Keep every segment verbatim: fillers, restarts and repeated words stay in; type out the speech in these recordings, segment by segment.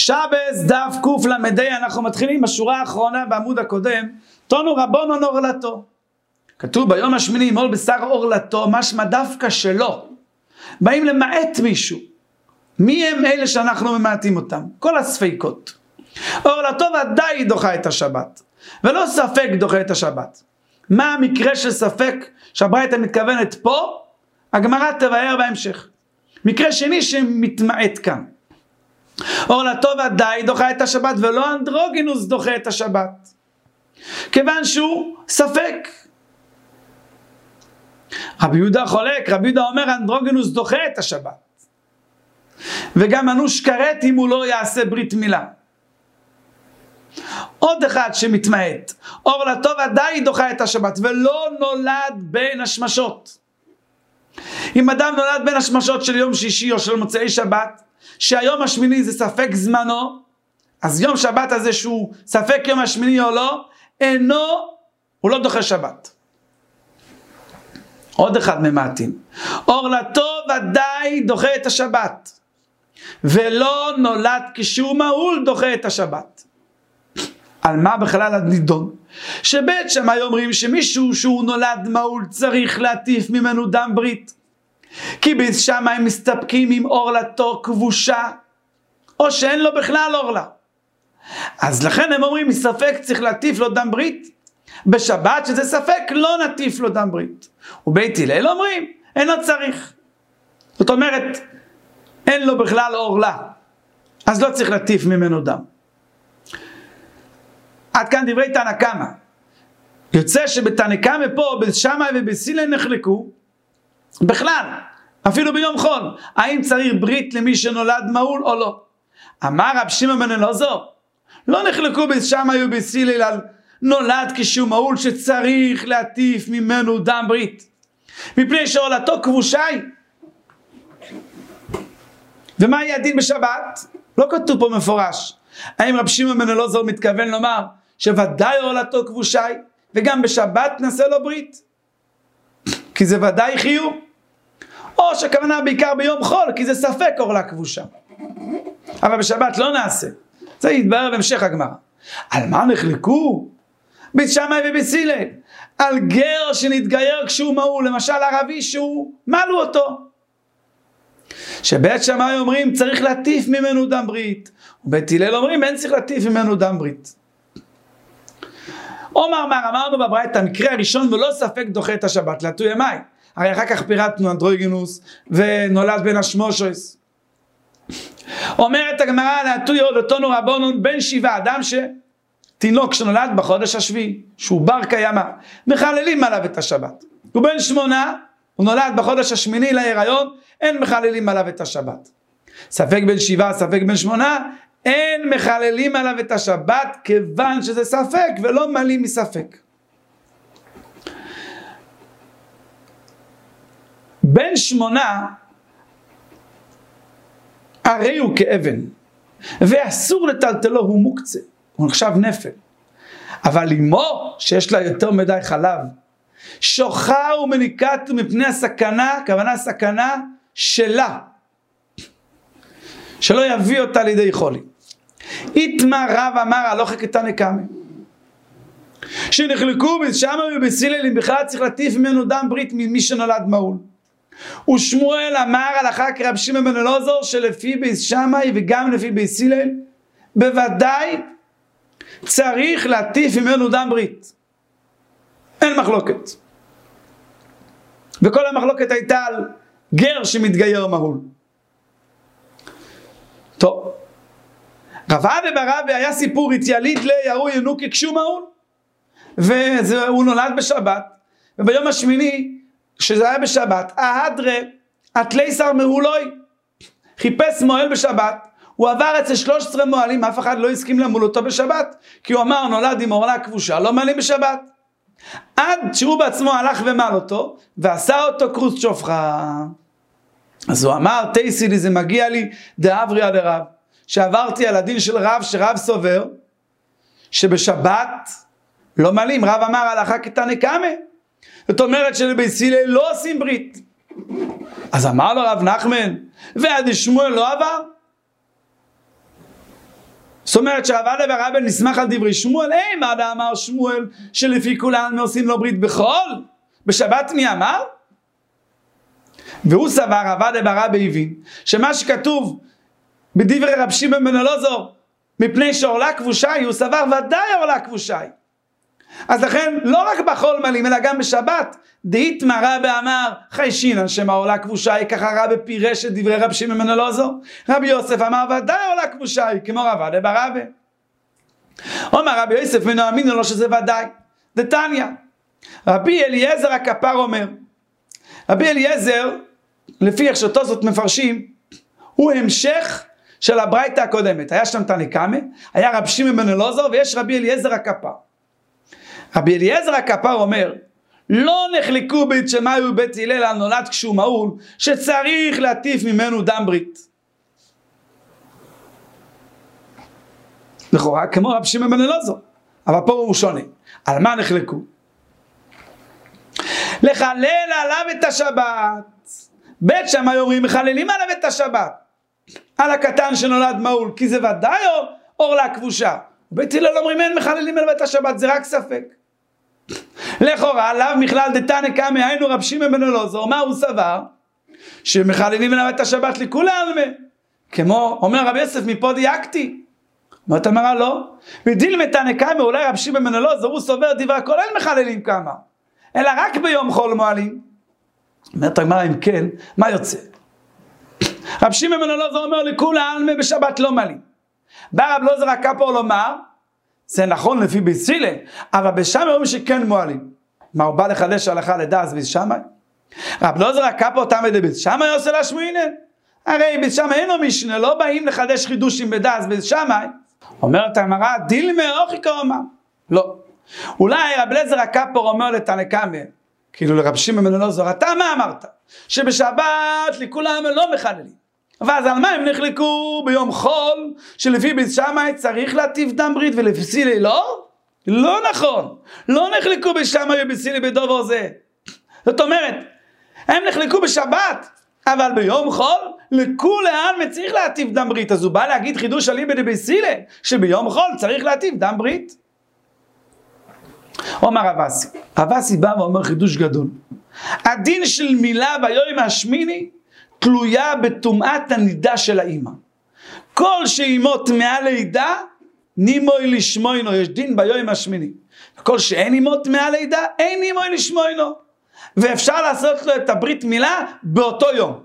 שבס דף קוף למדי, אנחנו מתחילים בשורה האחרונה בעמוד הקודם, תונו רבונון אורלתו. כתוב ביום השמיני מול בשר אורלתו, משמע דווקא שלו. באים למעט מישהו. מי הם אלה שאנחנו ממעטים אותם? כל הספיקות. אורלתו ודאי דוחה את השבת, ולא ספק דוחה את השבת. מה המקרה של ספק שהברייתא מתכוונת פה? הגמרא תבאר בהמשך. מקרה שני שמתמעט כאן. אורלתו ודאי דוחה את השבת, ולא אנדרוגינוס דוחה את השבת. כיוון שהוא ספק. רבי יהודה חולק, רבי יהודה אומר אנדרוגינוס דוחה את השבת. וגם אנוש כרת אם הוא לא יעשה ברית מילה. עוד אחד שמתמעט, אורלתו ודאי דוחה את השבת, ולא נולד בין השמשות. אם אדם נולד בין השמשות של יום שישי או של מוצאי שבת, שהיום השמיני זה ספק זמנו, אז יום שבת הזה שהוא ספק יום השמיני או לא, אינו, הוא לא דוחה שבת. עוד אחד ממעטים. אורלתו ודאי דוחה את השבת, ולא נולד כשהוא מהול דוחה את השבת. על מה בכלל הנידון? שבית שמאי אומרים שמישהו שהוא נולד מהול צריך להטיף ממנו דם ברית. כי בית שמאי מסתפקים עם אורלתו כבושה, או שאין לו בכלל אורלה. אז לכן הם אומרים מספק צריך להטיף לו דם ברית, בשבת שזה ספק לא נטיף לו דם ברית. ובית הלל אומרים אינו צריך. זאת אומרת אין לו בכלל אורלה, אז לא צריך להטיף ממנו דם. עד כאן דברי תנא קמא. יוצא שבתנא קמא פה בית שמאי ובית הלל נחלקו בכלל, אפילו ביום חול, האם צריך ברית למי שנולד מהול או לא. אמר רב שמעון בן אלעזר, לא נחלקו בית שמאי ובית הלל על נולד כשהוא מהול שצריך להטיף ממנו דם ברית, מפני שאורלתו כבושה היא. ומה יהיה הדין בשבת? לא כתוב פה מפורש. האם רב שמעון בן אלעזר מתכוון לומר שוודאי אורלתו כבושה היא, וגם בשבת נעשה לו ברית? כי זה ודאי חיוב. או שכוונה בעיקר ביום חול, כי זה ספק אורלה כבושה. אבל בשבת לא נעשה. זה יתברר בהמשך הגמרא. על מה נחלקו? בית שמאי ובית הלל. על גר שנתגייר כשהוא מהול, למשל ערבי שהוא מלו אותו. שבית שמאי אומרים צריך להטיף ממנו דם ברית, ובית הלל אומרים אין צריך להטיף ממנו דם ברית. אומר מר, אמרנו בברייתא, המקרה הראשון ולא ספק דוחה את השבת, להטוי ימי. הרי אחר כך פירטנו אנדרוגינוס ונולד בין השמושס. אומרת הגמרא, להטוי אורלתו רבונון בן שבעה, אדם שתינוק שנולד בחודש השביעי, שהוא בר קיימא, מחללים עליו את השבת. הוא בן שמונה, הוא נולד בחודש השמיני להיריון, אין מחללים עליו את השבת. ספק בין שבעה, ספק בין שמונה, אין מחללים עליו את השבת, כיוון שזה ספק ולא מלאים מספק. בן שמונה, הרי הוא כאבן, ואסור לטלטלו, הוא מוקצה, הוא נחשב נפל. אבל אמו, שיש לה יותר מדי חלב, שוחה ומניקת מפני הסכנה, כוונה סכנה שלה, שלא יביא אותה לידי חולי. איתמה רב אמר הלכה כתנא קמא, שנחלקו בית שמאי ובית הלל אם בכלל צריך להטיף ממנו דם ברית ממי שנולד מהול. ושמואל אמר הלכה כרב שמעון בן אלעזר שלפי בית שמאי וגם לפי בית הלל בוודאי צריך להטיף ממנו דם ברית. אין מחלוקת. וכל המחלוקת הייתה על גר שמתגייר מהול. טוב. רב אבא ברבי היה סיפור התייליד לירו ינוקי כשהוא מהול. והוא נולד בשבת. וביום השמיני, שזה היה בשבת, ההדרה, התליסר מהולוי, חיפש מועל בשבת, הוא עבר אצל שלוש עשרה מועלים, אף אחד לא הסכים למול אותו בשבת, כי הוא אמר נולד עם אורלה כבושה, לא מעלים בשבת. עד שהוא בעצמו הלך ומל אותו, ועשה אותו קרוס שופחה. אז הוא אמר, תייסי לי, זה מגיע לי דאבריה לרב, שעברתי על הדין של רב, שרב סובר, שבשבת לא מעלים. רב אמר הלכה כתנא קמא, זאת אומרת שלבית הלל לא עושים ברית. אז אמר לו רב נחמן, ועד שמואל לא עבר? אומרת שהרבא ורבא נסמך על דברי שמואל, היי מה דה אמר שמואל שלפי כולנו עושים לו ברית בחול? בשבת מי אמר? והוא סבר, רבא ורבא הבין, שמה שכתוב בדברי רב שמעון בן אלעזר, מפני שעורלה כבושה היא, הוא סבר ודאי עורלה כבושה היא. אז לכן לא רק בחול מלאים אלא גם בשבת, דאיתמר רבא אמר חיישינן שמה עורלה כבושה היא, ככה רבא פירש את דברי רב שמעון בן אלעזר. רבי יוסף אמר ודאי עורלה כבושה היא, כמו רבא ורבא. אומר רבי יוסף ונאמין לו שזה ודאי. דתניא, רבי אליעזר הכפר אומר, רבי אליעזר לפי איך שתוספות מפרשים הוא המשך של הברייתא הקודמת. היה שם תנא קמא, היה רב שמעון בן אלעזר ויש רבי אליעזר הכפר. רבי אליעזר הכפר אומר, לא נחלקו בית שמאי ובית הלל על נולד כשהוא מעול, שצריך להטיף ממנו דם ברית. לכאורה כמו רב שמעון בן אלעזר, אבל פה הוא שונה. על מה נחלקו? לחלל עליו את השבת. בית שמאי אומרים מחללים עליו את השבת, על הקטן שנולד מעול, כי זה ודאי עורלה כבושה. בית הלל אומרים אין מחללים עליו את השבת, זה רק ספק. לכאורה עליו מכלל דתנא קמא, היינו רב שמעון בן אלעזר, מה הוא סבר? שמחללים עליו את השבת לכולי עלמא, כמו אומר רב יוסף מפה דייקתי. אומרת הגמרא לא, ודילמא תנא קמא, אולי רב שמעון בן אלעזר הוא סובר דברי הכל אין מחללים כמה, אלא רק ביום חול מועלים. אומרת הגמרא אם כן, מה יוצא? רב שמעון בן אלעזר אומר לכולי עלמא בשבת לא מלאים. בא רב אלעזר הכפר לומר, זה נכון לפי בית הלל, אבל בית שמאי אומרים שכן מועלים. מה הוא בא לחדש הלכה לדעת בית שמאי? רב אלעזר הכפר תמד לבית שמאי עושה להשמעינן. הרי בית שמאי אינו משנה, לא באים לחדש חידושים בדעת בית שמאי. אומרת הגמרא, דילמא אוכי כאומר. לא. אולי רב אלעזר הכפר אומר לתנא קמא, כאילו לרב שמעון בן אלעזר, אתה מה אמרת? שבשבת לכולם לא מחללים. ואז על מה הם נחלקו ביום חול, שלפי בית שמאי צריך להטיף דם ברית ולפי סילי לא? לא נכון. לא נחלקו בית שמאי ובית סילי בדבר זה. זאת אומרת, הם נחלקו בשבת, אבל ביום חול לכולי עלמא צריך להטיף דם ברית. אז הוא בא להגיד חידוש אליבא דבית סילי, שביום חול צריך להטיף דם ברית. אומר רב אסי, רב אסי בא ואומר חידוש גדול. הדין של מילה ביום השמיני תלויה בטומאת הנידה של האמא. כל שאימו טמאה לידה, נימוי לשמוינו, יש דין ביום השמיני. כל שאין אימו טמאה לידה, אין נימוי לשמוינו. ואפשר לעשות לו את הברית מילה באותו יום.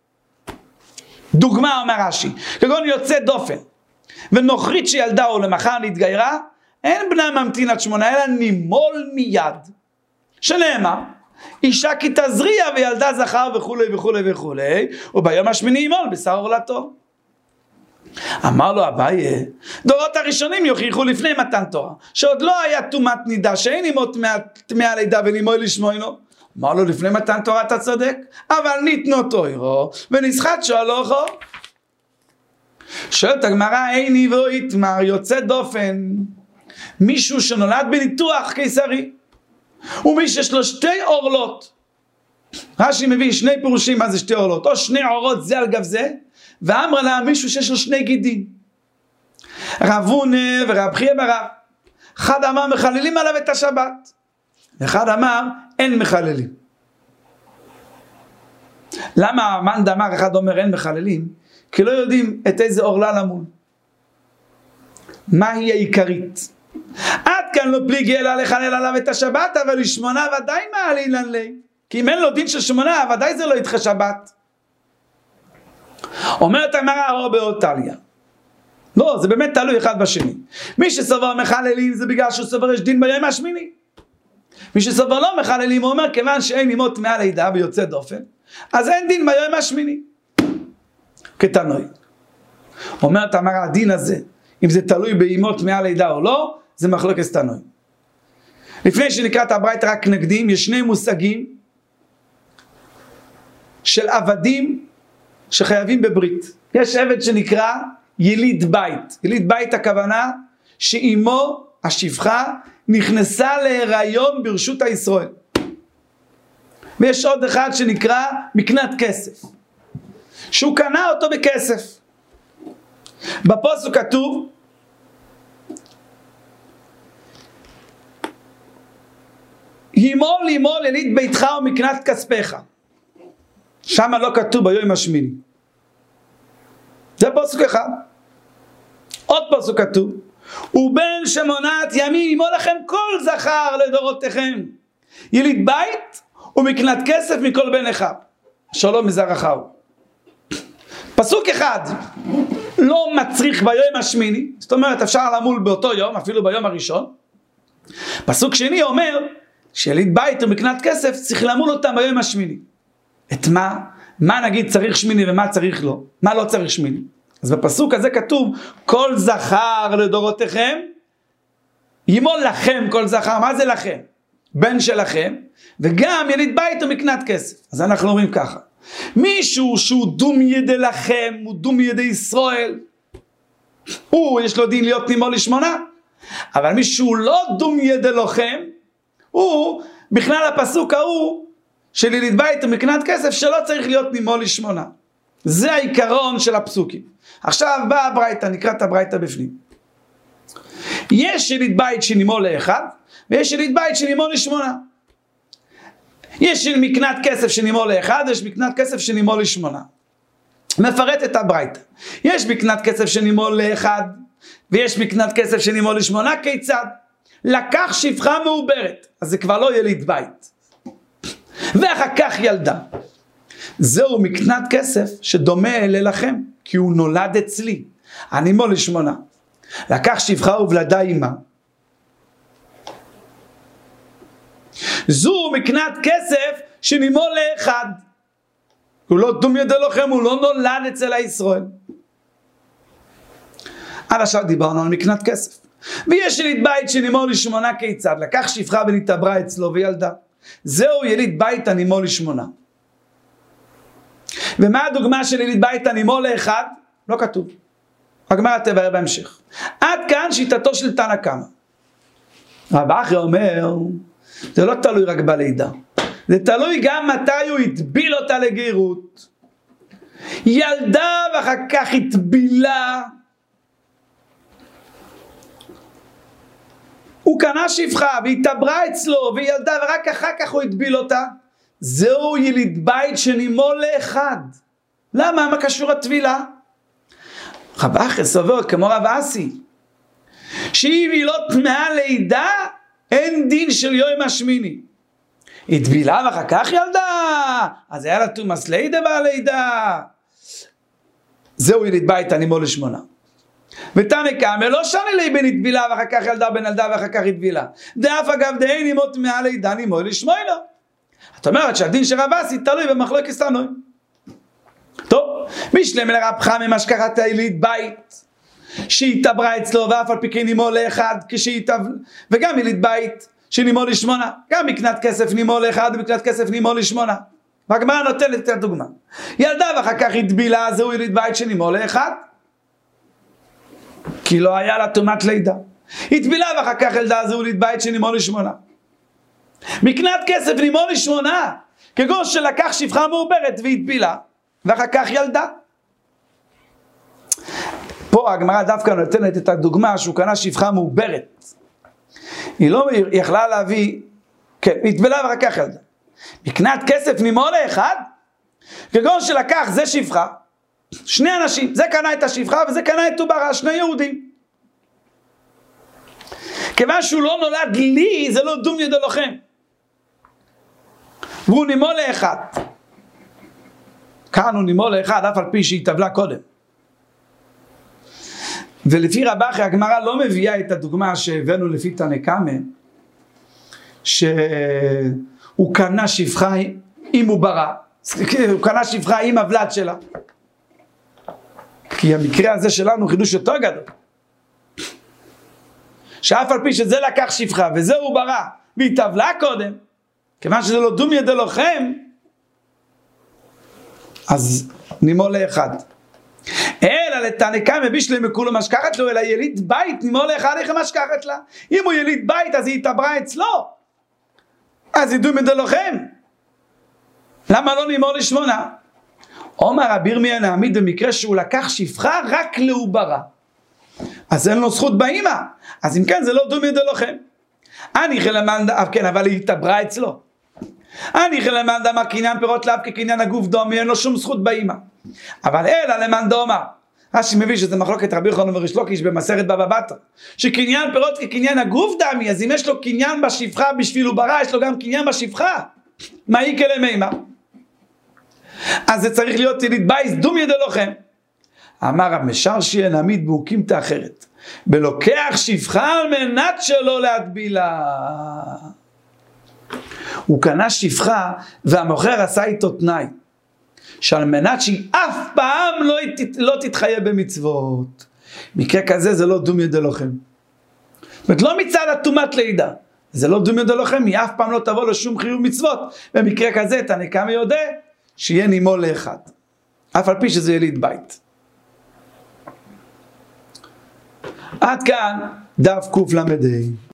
דוגמה אומר רש"י, כגון יוצא דופן, ונוכרית שילדה או למחר נתגיירה, אין בנה ממתין עד שמונה, אלא נימול מיד. שנאמר, אישה כי תזריע וילדה זכר וכולי וכולי וכולי, וביום השמיני ימול בשר עורלתו. אמר לו אביי, דורות הראשונים יוכיחו לפני מתן תורה, שעוד לא היה טומאת נידה, שאין אימו טמאה לידה ונימוי לשמוינו. אמר לו לפני מתן תורה אתה צודק, אבל ניתנו תוירו ונסחט שואלוכו. שואלת הגמרא, איני ואיתמר יוצא דופן, מישהו שנולד בניתוח קיסרי, ומי שיש לו שתי עורלות. רש"י מביא שני פירושים מה זה שתי עורלות, או שני עורות זה על גב זה, ואמר לה מישהו שיש לו שני גידים. רב הונא ורב חייא ברב, אחד אמר מחללים עליו את השבת, אחד אמר אין מחללים. למה מאן דאמר אחד אומר אין מחללים? כי לא יודעים את איזה עורלה למול, מה היא העיקרית. עד כאן לא פליגי אלא לחלל עליו את השבת, אבל לשמונה ודאי מעלילן לי, כי אם אין לו דין של שמונה ודאי זה לא ידחה שבת. אומרת הגמרא או באותליה, לא, זה באמת תלוי אחד בשני. מי שסובר מחללים זה בגלל שהוא סובר יש דין ביום השמיני. מי שסובר לא מחללים הוא אומר כיוון שאין אימו טמאה לידה ויוצא דופן, אז אין דין ביום השמיני כתנוי. אומרת הגמרא הדין הזה, אם זה תלוי באימו טמאה לידה או לא, זה מחלוקת תנוי. לפני שנקרא את הברייתא רק נקדים, יש שני מושגים של עבדים שחייבים בברית. יש עבד שנקרא יליד בית. יליד בית הכוונה שאימו השפחה נכנסה להיריון ברשות הישראל. ויש עוד אחד שנקרא מקנת כסף, שהוא קנה אותו בכסף. בפוסק כתוב ימול ימול יליד ביתך ומקנת כספיך. שם לא כתוב ביום השמיני. זה פסוק אחד. עוד פסוק כתוב, ובן שמונת ימים ימול לכם כל זכר לדורותיכם, יליד בית ומקנת כסף מכל בן אחד, שלום מזרחהו. פסוק אחד לא מצריך ביום השמיני, זאת אומרת אפשר למול באותו יום, אפילו ביום הראשון. פסוק שני אומר שיליד בית ומקנת כסף צריך למול אותם ביום השמיני. את מה? מה נגיד צריך שמיני ומה צריך לא? מה לא צריך שמיני? אז בפסוק הזה כתוב כל זכר לדורותיכם ימול לכם כל זכר. מה זה לכם? בן שלכם, וגם יליד בית ומקנת כסף. אז אנחנו אומרים ככה, מישהו שהוא דום ידי לכם, הוא דום ידי ישראל, הוא יש לו דין להיות נימול לשמונה. אבל מישהו לא דום ידי לכם, הוא בכלל הפסוק ההוא של יליד בית ומקנת כסף שלא צריך להיות נימול לשמונה. זה העיקרון של הפסוקים. עכשיו באה הברייתא, נקרא את הברייתא בפנים. יש יליד בית שנימול לאחד, ויש יליד בית שנימול לשמונה. יש מקנת כסף שנימול לאחד, ויש מקנת כסף שנימול לשמונה. מפרט את הברייתא. יש מקנת כסף שנימול לאחד, ויש מקנת כסף שנימול לשמונה. כיצד? לקח שפחה מעוברת, אז זה כבר לא יליד בית, ואחר כך ילדה. זהו מקנת כסף שדומה ללכם, כי הוא נולד אצלי. הנימול לשמונה. לקח שפחה ובלדה אימה. זו מקנת כסף שנימול לאחד. הוא לא דום ידי לכם, הוא לא נולד אצל הישראל. עד עכשיו דיברנו על מקנת כסף. ויש יליד בית שנימול לשמונה. כיצד? לקח שפחה ונתעברה אצלו וילדה. זהו יליד בית הנימול לשמונה. ומה הדוגמה של יליד בית הנימול לאחד? לא כתוב. הגמרא תבאר בהמשך. עד כאן שיטתו של תנא קמא. רב אחי אומר, זה לא תלוי רק בלידה, זה תלוי גם מתי הוא הטביל אותה לגרות. ילדה ואחר כך הטבילה, הוא קנה שפחה והתעברה אצלו וילדה ורק אחר כך הוא הטביל אותה, זהו יליד בית שנימול לאחד. למה? מה קשור הטבילה? רב אחי סובר כמו רב אסי, שאם היא לא טמאה לידה, אין דין של יום השמיני. היא טבילה ואחר כך ילדה, אז היה לה תומס לידה והלידה. זהו יליד בית הנימול לשמונה. ותנא קמא לא שני לי בין טבילה ואחר כך ילדה, בין ילדה ואחר כך טבילה. דאף אגב דאין אימו טמאה לידה נימול לשמונה. את אומרת שהדין של רב אסי תלוי במחלוקת תנועים. טוב, משלם לרב חמא משכחת יליד בית שהתעברה אצלו ואף על פי כן נימול לאחד כשהתעברה, וגם יליד בית שנימול לשמונה, גם מקנת כסף נימול לאחד ומקנת כסף נימול לשמונה. והגמרא נותנת את הדוגמה, ילדה ואחר כך הטבילה, זהו יליד בית שנימול לאחד, כי לא היה לה טומאת לידה. הטבילה ואחר כך ילדה, זהו יליד בית שנימול לשמונה. מקנת כסף נימול לשמונה, כגון שלקח שפחה מעוברת והטבילה ואחר כך ילדה. פה הגמרא דווקא נותנת את הדוגמה שהוא קנה שפחה מעוברת. היא לא יכלה להביא, כן, התבלה ואחר כך ילדה. מקנת כסף נימול לאחד, כגון שלקח זה שפחה, שני אנשים, זה קנה את השפחה וזה קנה את עוברה, שני יהודים. כיוון שהוא לא נולד לי, זה לא דום ידי לכם. והוא נימול לאחד. כאן הוא נימול לאחד, אף על פי שהיא טבלה קודם. ולפי רב אחי הגמרא לא מביאה את הדוגמה שהבאנו לפי תנא קמא, שהוא קנה שפחה עם עוברה, הוא קנה שפחה עם הבלד שלה. כי המקרה הזה שלנו חידוש יותר גדול. שאף על פי שזה לקח שפחה וזה עוברה והיא טבלה קודם, כיוון שזה לא דום ידי לכם, אז נימול לאחד. אלא לתנא קמא בישלם מכולו משכחת לו, אלא יליד בית נימול לאחד איך משכחת לה. אם הוא יליד בית אז היא התעברה אצלו, אז היא דום ידי לכם. למה לא נימול לשמונה? אומר רבי ירמיה נעמיד במקרה שהוא לקח שפחה רק לעוברה, אז אין לו זכות באמא, אז אם כן זה לא דום ידי לכם. אני חלמד, כן, אבל היא התעברה אצלו. אני חלמד אמר קניין פירות לאו כקניין הגוף דומי, אין לו שום זכות באמא. אבל אלא למאן דאמר, רש"י מביא שזה מחלוקת רבי יוחנן וריש לקיש במסכת בבא בתרא, שקניין פירות כקניין הגוף דמי, אז אם יש לו קניין בשפחה בשביל הוא ברא, יש לו גם קניין בשפחה. מה איקא למימר? אז זה צריך להיות יליד בייס דומיה דלוחם. אמר רב משרשיה נעמיד באוקימתא אחרת, בלוקח שפחה על מנת שלא להטבילה. הוא קנה שפחה והמוכר עשה איתו תנאי, שעל מנת שהיא אף פעם לא, לא תתחייב במצוות. מקרה כזה זה לא דומיה דלוחם. זאת אומרת, לא מצד התומת לידה. זה לא דומיה דלוחם, היא אף פעם לא תבוא לו שום חיוב מצוות. במקרה כזה, תנא קמא יודע שיהיה נימול לאחד. אף על פי שזה יליד בית. עד כאן דף קל"ה.